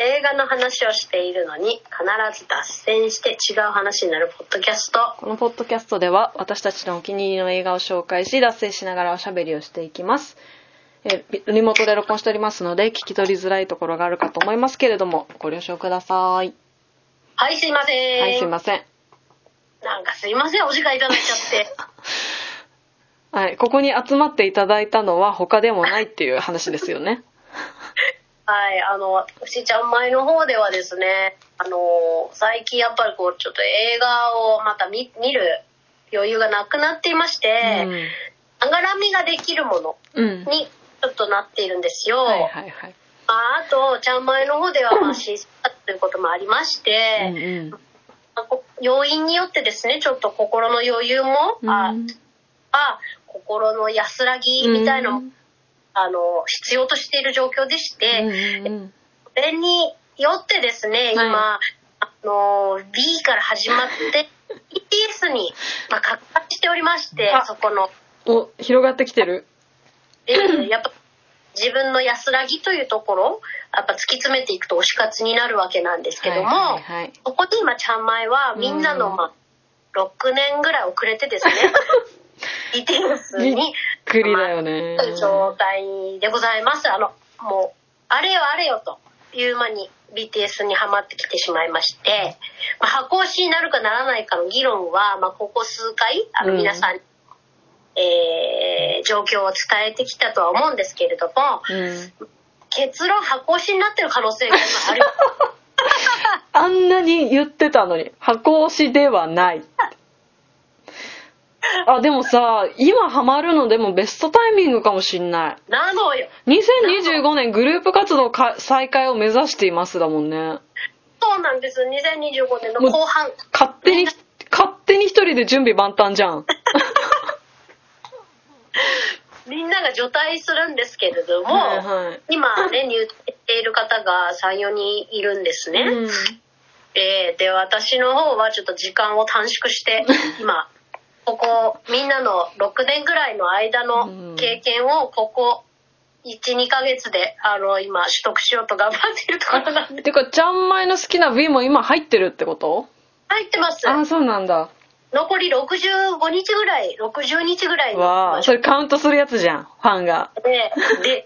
映画の話をしているのに必ず脱線して違う話になるポッドキャスト。 このポッドキャストでは私たちのお気に入りの映画を紹介し、脱線しながらおしゃべりをしていきます。リモートで録音しておりますので聞き取りづらいところがあるかと思いますけれどもご了承ください。 はい、すいません。 はい、すいません。 なんかすいません、お時間いただいちゃってはい、ここに集まっていただいたのは他でもないっていう話ですよねはい、私ちゃん前の方ではですね、最近やっぱりこうちょっと映画をまた見る余裕がなくなっていまして、ながらみができるものにちょっとなっているんですよ。 はいはいはい。 あとちゃん前の方ではシーズンということもありまして、要因によってですね、ちょっと心の余裕も、心の安らぎみたいなのも、必要としている状況でして、それによってですね、今、B から始まって BTS に、拡大しておりまして、そこの広がってきてる。 やっぱ自分の安らぎというところやっぱ突き詰めていくと推し活になるわけなんですけども、ここに今ちゃんまいはみんなの6年ぐらい遅れてですねBTS にびっくりだよね、 状態でございます。もうあれよあれよという間に BTS にハマってきてしまいまして、箱推しになるかならないかの議論は、ここ数回皆さんに状況を伝えてきたとは思うんですけれども、結論箱推しになってる可能性が今あるあんなに言ってたのに箱推しではないでもさ今ハマるのでもベストタイミングかもしんない。 なのよ。 2025年グループ活動再開を目指していますだもんね。 そうなんです。2025年の後半勝手に一人で準備万端じゃんみんなが除隊するんですけれども、今ね入隊している方が 3,4 人いるんですね、で私の方はちょっと時間を短縮して今ここみんなの6年ぐらいの間の経験をここ 1,2 ヶ月で今取得しようと頑張っているところなんで。 てかちゃんまいの好きな V も今入ってるってこと？ 入ってます。 そうなんだ。 残り65日ぐらい60日ぐらいのそれカウントするやつじゃんファンがで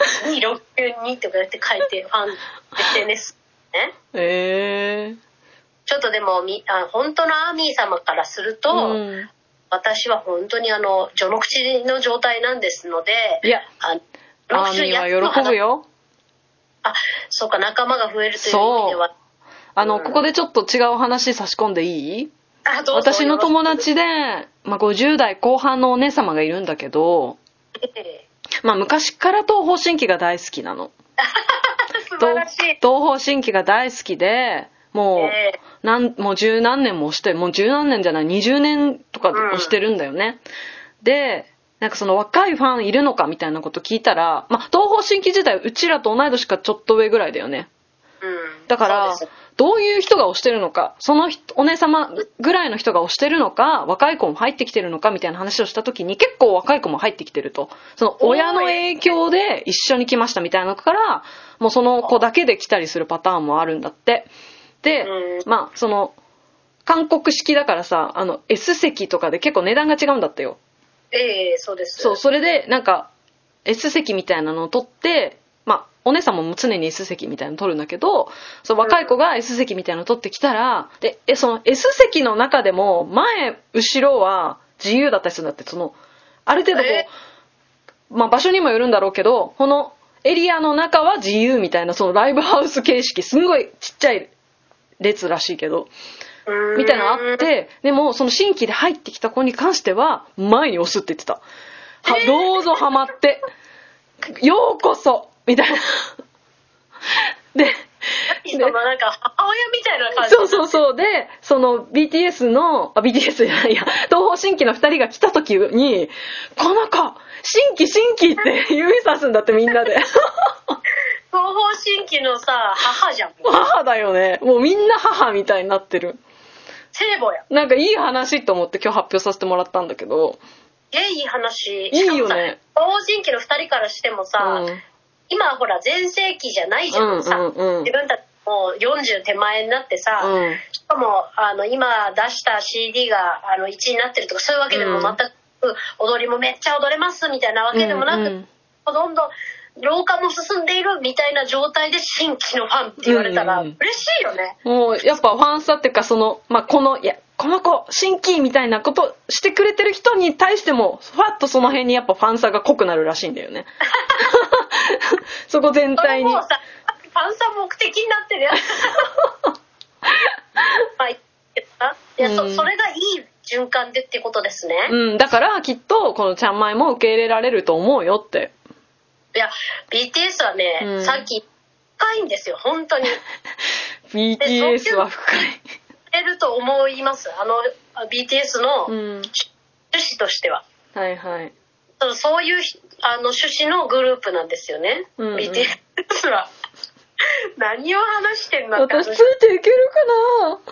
262とかやって書いてファン SNS ね。ちょっとでも本当のアーミー様からすると、私は本当に序の口の状態なんですので、 いやアーミーは喜ぶよ。 そうか、仲間が増えるという意味ではここでちょっと違う話差し込んでいい？私の友達で、50代後半のお姉様がいるんだけど、昔から東方神起が大好きなの素晴らしい。 東方神起が大好きでもう十何年もしてもう十何年じゃない20年とかをしてるんだよね、でなんかその若いファンいるのかみたいなこと聞いたら、東方神起自体うちらと同い年かちょっと上ぐらいだよね、だからどういう人が推してるのか、そのお姉様ぐらいの人が推してるのか、若い子も入ってきてるのかみたいな話をした時に結構若い子も入ってきてると、その親の影響で一緒に来ましたみたいなのからもうその子だけで来たりするパターンもあるんだって。でその韓国式だからさS 席とかで結構値段が違うんだってよ。 そうです。 それでなんか S 席みたいなのを取ってお姉さんも常に S 席みたいなの取るんだけど、その若い子が S 席みたいなの取ってきたら、でその S 席の中でも前後ろは自由だったりするんだって。そのある程度こう、場所にもよるんだろうけどこのエリアの中は自由みたいな、そのライブハウス形式、すんごいちっちゃい列らしいけどみたいなのあって、でもその新規で入ってきた子に関しては前に押すって言ってた。どうぞハマってようこそみたいなでなんか母親みたいな感じ。 そうでその BTS じゃないや東方神起の2人が来た時にこの子新規って指さすんだってみんなで東方神起のさ母じゃん。 母だよね。もうみんな母みたいになってる。 聖母や。 なんかいい話と思って今日発表させてもらったんだけど。 いい話。 いいよね。 東方神起の2人からしてもさ、 今ほら全盛期じゃないじゃん、さ、自分たちも40手前になってさ、しかも今出した CD が1位になってるとかそういうわけでも全く、踊りもめっちゃ踊れますみたいなわけでもなく、どんどん老化も進んでいるみたいな状態で新規のファンって言われたら嬉しいよね。 もうやっぱファンさっていうかこの子新規みたいなことしてくれてる人に対してもふわっとその辺にやっぱファンさが濃くなるらしいんだよね。そこ全体に。 それもうさ、ファンさ目的になってるやつ。いや、それがいい循環でってことですね。 だからきっとこのちゃんまいも受け入れられると思うよって。 いや BTS はね、さっき深いんですよ本当に。 BTS は深い。 ると思います。BTS の趣旨としては。 はいはい。 そういう趣旨のグループなんですよね。BTS は。何を話してんのって。 私ついていけるかな。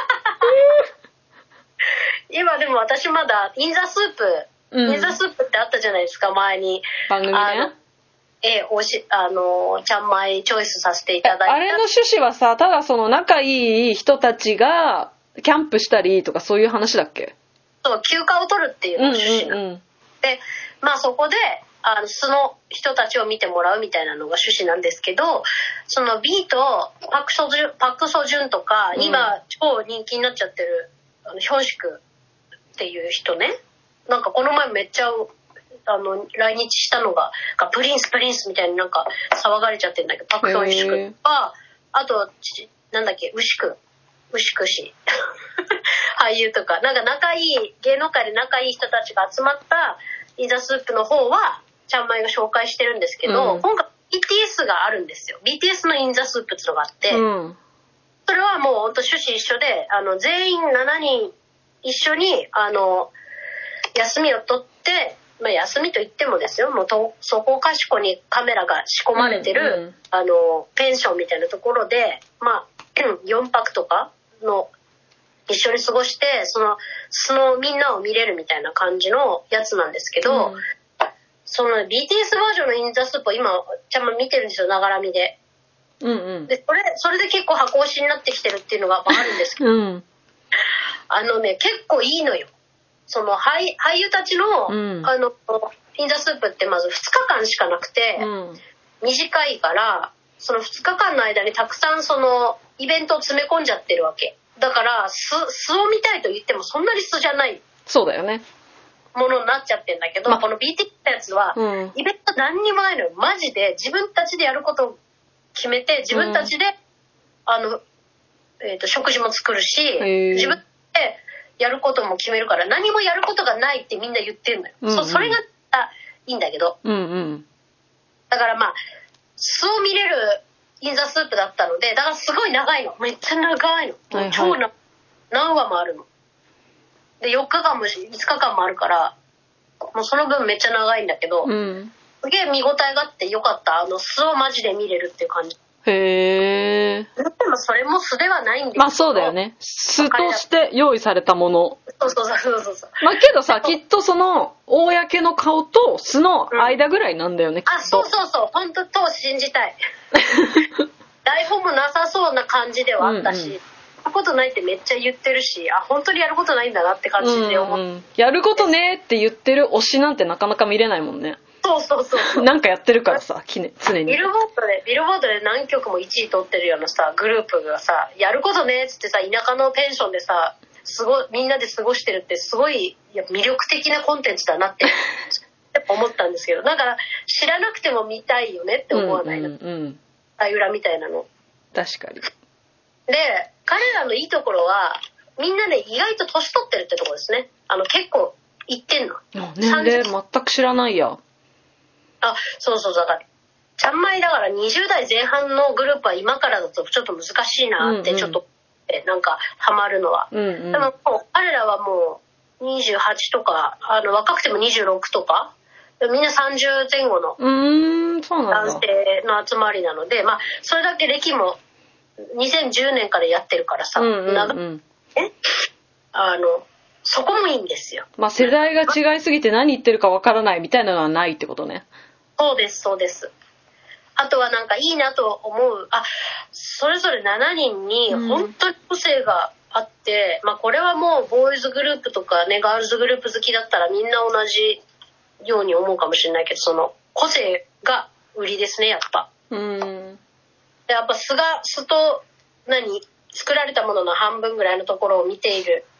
今でも私まだインザスープってあったじゃないですか前に。 番組ね。 ちゃんまいチョイスさせていただいて、 あれの趣旨はさ、ただその仲いい人たちがキャンプしたりとかそういう話だっけ？ そう、休暇を取るっていう趣旨なんで、まあそこで素の人たちを見てもらうみたいなのが趣旨なんですけど、その B とパクソジュンとか、今超人気になっちゃってるヒョンシクっていう人ね、なんかこの前めっちゃ来日したのがプリンスみたいになんか騒がれちゃってるんだけど、パクヒョンシクとか、あとなんだっけ、ウシク氏俳優とか、なんか芸能界で仲いい人たちが集まったインザスープの方はちゃんまいが紹介してるんですけど、今回 BTS があるんですよ。 BTS のインザスープっていうのがあって、それはもうほんと趣旨一緒で、全員7人一緒に休みを取って、まあ、休みといってもですよ、もうそこかしこにカメラが仕込まれてる、ペンションみたいなところで、まあ4泊とかの一緒に過ごして、そのみんなを見れるみたいな感じのやつなんですけど、その BTS バージョンのインザスープを今ちゃんと見てるんですよ、ながら見で。でそれで結構箱推しになってきてるっていうのがあるんですけど、結構いいのよ。その俳優たちの、インザスープってまず2日間しかなくて、短いから、その2日間の間にたくさんそのイベントを詰め込んじゃってるわけだから、素を見たいと言ってもそんなに素じゃない、 そうだよね、 ものになっちゃってんだけど、この BT ってやつは、イベント何にもないのよ。マジで自分たちでやることを決めて、自分たちで、食事も作るし、自分でやることも決めるから、何もやることがないってみんな言ってるのよ。それがいいんだけど、だからまあ素を見れるインザスープだったので、だからすごい長いの、めっちゃ長いの、超何話もあるので、4日間も5日間もあるから、もうその分めっちゃ長いんだけど、すげえ見応えがあってよかった。素をマジで見れるっていう感じ。 へえ。 でもそれも素ではないんですけど、 まあそうだよね、素として用意されたもの。 そうまあけどさ、きっとその公の顔と素の間ぐらいなんだよね、きっと。 そう本当と信じたい。台本もなさそうな感じではあったし、やることないってめっちゃ言ってるし、本当にやることないんだなって感じで思って、 やることねって言ってる推しなんてなかなか見れないもんね。 そうなんかやってるからさ、常にビルボードで何曲も1位取ってるようなさグループがさ、やることねっつってさ、田舎のペンションでさみんなで過ごしてるってすごい魅力的なコンテンツだなって思ったんですけど、なんか知らなくても見たいよねって思わないの、あゆらみたいなの。 確かに。 で、彼らのいいところはみんなね、意外と年取ってるってところですね。結構いってんの。 年齢全く知らないや。 そうだからちゃんまいだから20代前半のグループは今からだとちょっと難しいなってちょっと、なんかハマるのは、でももう彼らはもう28とか若くても26とかみんな30前後の男性の集まりなので、まあそれだけ歴も2010年からやってるからさ、そこもいいんですよ。 まあ世代が違いすぎて何言ってるかわからないみたいなのはないってことね。 そうです。 あとはなんかいいなと思う、それぞれ7人に本当に個性があって、まあこれはもうボーイズグループとかね、ガールズグループ好きだったらみんな同じように思うかもしれないけど、その個性が売りですね、やっぱ。でやっぱ素と作られたものの半分ぐらいのところを見ている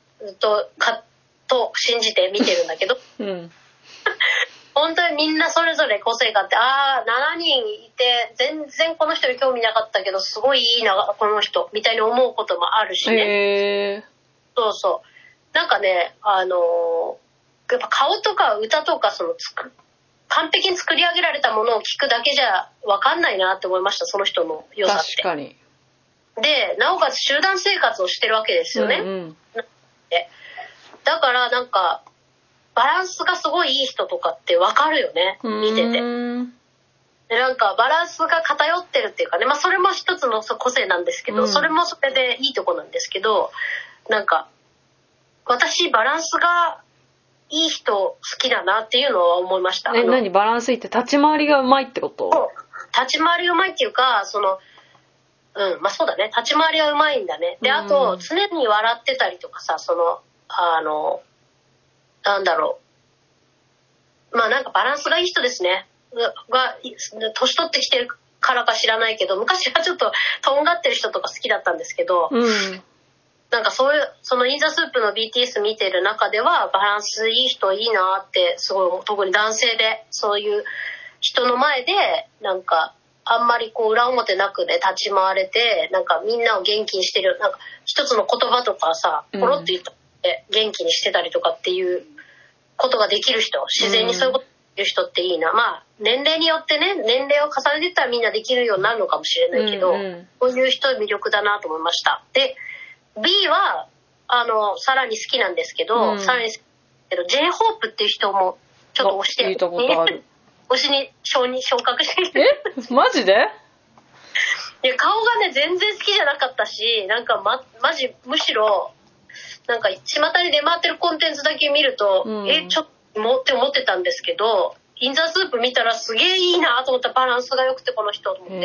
と信じて見てるんだけど、本当にみんなそれぞれ個性があって、7人いて全然この人に興味なかったけどすごいいいなこの人みたいに思うこともあるしね。そうそう、なんかね、やっぱ顔とか歌とか完璧に作り上げられたものを聞くだけじゃ分かんないなって思いました、その人の良さって。 確かに。 でなおかつ集団生活をしてるわけですよね、だからなんかバランスがすごいいい人とかって分かるよね、見てて。でなんかバランスが偏ってるっていうかね、まあそれも一つの個性なんですけど、それもそれでいいとこなんですけど、なんか私バランスがいい人好きだなっていうのは思いました。 何バランスいいって立ち回りがうまいってこと？ 立ち回りがうまいっていうか、まあそうだね、立ち回りがうまいんだね。であと常に笑ってたりとかさ、なんだろう、まあなんかバランスがいい人ですね。年取ってきてるからか知らないけど、昔はちょっととんがってる人とか好きだったんですけど、なんかそのインザスープの BTS 見てる中ではバランスいい人いいなってすごい、特に男性でそういう人の前でなんかあんまりこう裏表なくね立ち回れて、なんかみんなを元気にしてる、なんか一つの言葉とかさポロッと言って元気にしてたりとかっていうことができる人、自然にそういうことできる人っていいな。まあ年齢によってね、年齢を重ねていったらみんなできるようになるのかもしれないけど、こういう人魅力だなと思いました。で B はさらに好きなんですけど、さらに好きだけど J-HOPE っていう人もちょっと推してる、 聞いたことある。 推しに昇格してる。 マジで？ いや顔がね全然好きじゃなかったし、なんかマジむしろなんか巷に出回ってるコンテンツだけ見ると、ちょっとって思ってたんですけど、インザスープ見たらすげえいいなと思った。バランスが良くてこの人と思って。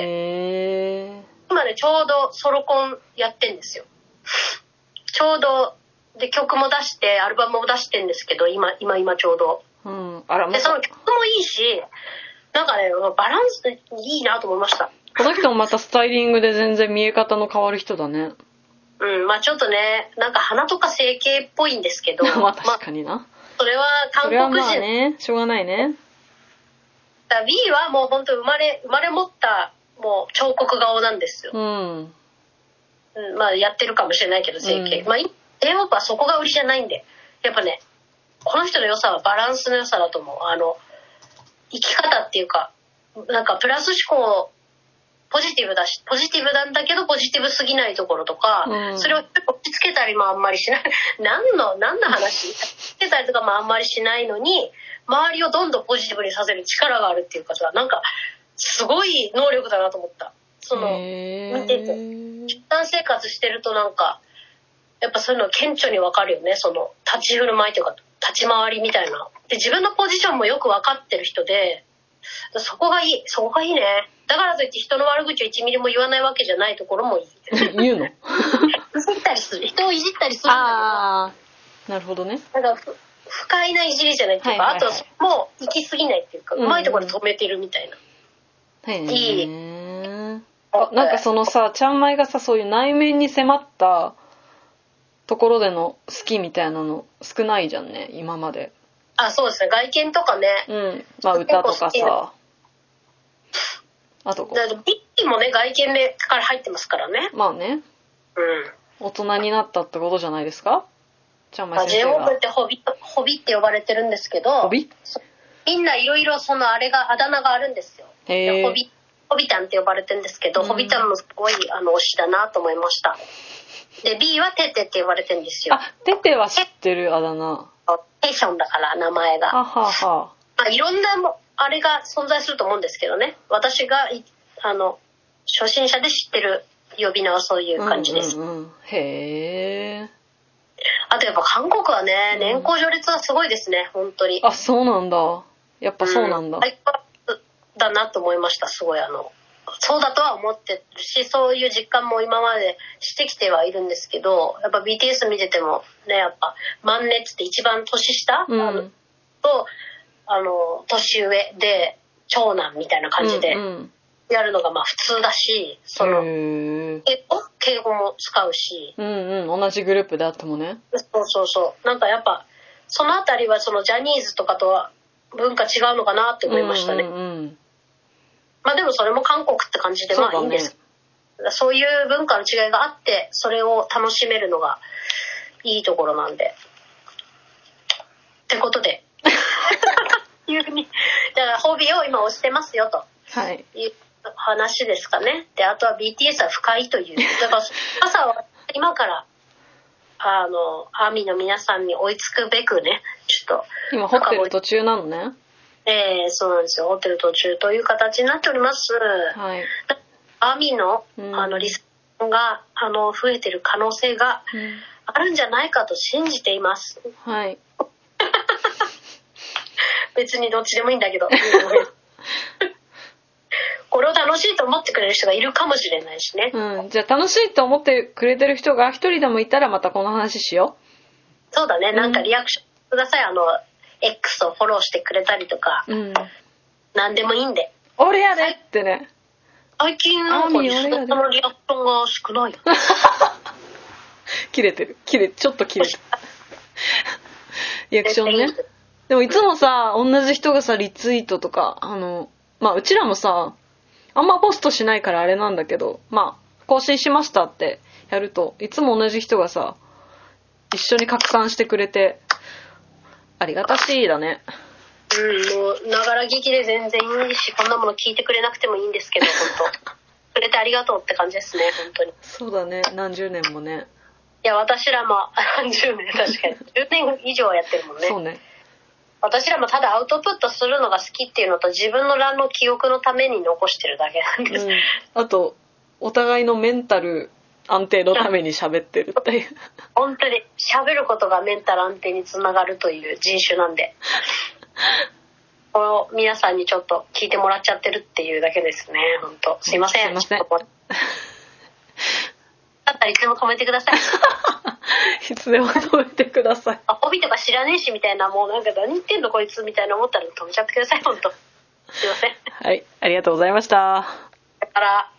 今ねちょうどソロコンやってんですよ。ちょうどで曲も出してアルバムも出してんですけど、今ちょうど。でその曲もいいし、なんかねバランスいいなと思いました。 この人もまたスタイリングで全然見え方の変わる人だね。 まあちょっとね、なんか鼻とか整形っぽいんですけどまあ確かにな、 それは韓国人。それはまあね、しょうがないね。 だ B はもう本当生まれ持ったもう彫刻顔なんですよ。まあやってるかもしれないけど整形、まあJ-HOPEはそこが売りじゃないんで、やっぱねこの人の良さはバランスの良さだと思う。生き方っていうか、なんかプラス思考、ポジティブだし、ポジティブなんだけどポジティブすぎないところとか、それを結構押し付けたりもあんまりしない。何の話つけたりとかもあんまりしないのに、周りをどんどんポジティブにさせる力があるっていうかさ、なんかすごい能力だなと思った。見てて集団生活してるとなんかやっぱそういうの顕著に分かるよね。その立ち振る舞いというか立ち回りみたいな。で自分のポジションもよく分かってる人で、そこがいいね。だからといって人の悪口を1ミリも言わないわけじゃないところもいい。 言うの？ いじったりする。人をいじったりするんだけど。なるほどね。 なんか不快ないじりじゃないっていうか、あともう行き過ぎないっていうか、うまいところで止めてるみたいな。いい。 なんかそのさ、ちゃんまいがさ、そういう内面に迫ったところでの好きみたいなの少ないじゃんね、今まで。 そうですね、外見とかね。 まあ歌とかさ。あとビッキーもね、外見でから入ってますからね。 まあね。大人になったってことじゃないですか？ちゃんまい先生が。 J-HOPEってホビって呼ばれてるんですけど。 ホビ？ みんないろいろあだ名があるんですよ。ホビタンって呼ばれてるんですけど、ホビタンもすごい推しだなと思いました。で B はテテって呼ばれてるんですよ。 テテは知ってるあだ名。 テションだから名前が。まあ、いろんなあれが存在すると思うんですけどね。私が初心者で知ってる呼び名はそういう感じです。 へー。 あとやっぱ韓国はね、年功序列はすごいですね、本当に。 そうなんだ。やっぱそうなんだ。 だなと思いました。すごいそうだとは思ってるし、そういう実感も今までしてきてはいるんですけど、やっぱ BTS 見ててもね、やっぱマンネって一番年下、と年上で長男みたいな感じでやるのがまあ普通だし、敬語も使うし、 同じグループであってもね。 そうなんかやっぱそのあたりはそのジャニーズとかとは文化違うのかなって思いましたね。まあでもそれも韓国って感じでまあいいんです。そういう文化の違いがあってそれを楽しめるのがいいところなんで。ってことでいうふうにだからホビーを今推してますよという話ですかね。であとは BTS は深いという。だから朝は今からアーミーの皆さんに追いつくべくね、ちょっと今ホテル途中なのね。 そうなんですよ。ホテル途中という形になっております。アーミーのリスナーが増えてる可能性があるんじゃないかと信じています。別にどっちでもいいんだけど。これを楽しいと思ってくれる人がいるかもしれないしね。 じゃあ楽しいと思ってくれてる人が一人でもいたらまたこの話しよう。そうだね。なんかリアクションください。X をフォローしてくれたりとか。何でもいいんで。 俺やでってね。 最近なんかリアクションが少ないよ。 切れてる。ちょっと切れてる。リアクションね。でもいつもさ、同じ人がさ、リツイートとか、まあうちらもさ、あんまポストしないからあれなんだけど、まあ更新しましたってやるといつも同じ人がさ一緒に拡散してくれてありがたしいだね。 もうながら聞きで全然いいし、こんなもの聞いてくれなくてもいいんですけど、本当くれてありがとうって感じですね。本当にそうだね。何十年もね。 いや私らも何十年、確かに10年以上やってるもんね。 そうね。 私らもただアウトプットするのが好きっていうのと自分の欄の記憶のために残してるだけなんです、 あとお互いのメンタル安定のために喋ってるっていう本当に喋ることがメンタル安定につながるという人種なんでこれを皆さんにちょっと聞いてもらっちゃってるっていうだけですね。本当すいません。だったらいつでも止めてくださいいつでも止めてください。 帯とか知らねえしみたいな、もうなんか何言ってんのこいつみたいな思ったら止めちゃってください。本当すいません。 はい、ありがとうございました。 だから